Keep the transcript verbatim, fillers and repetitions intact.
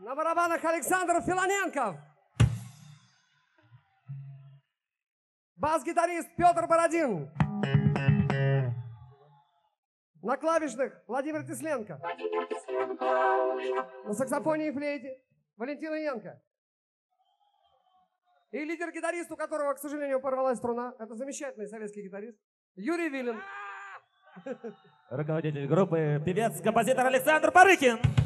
На барабанах Александр Филоненков. Бас-гитарист Петр Бородин. На клавишных Владимир Тесленко. На саксофоне и флейте Валентина Янко. И лидер-гитарист, у которого, к сожалению, порвалась струна, это замечательный советский гитарист Юрий Вилин. Руководитель группы, певец, композитор Александр Барыкин.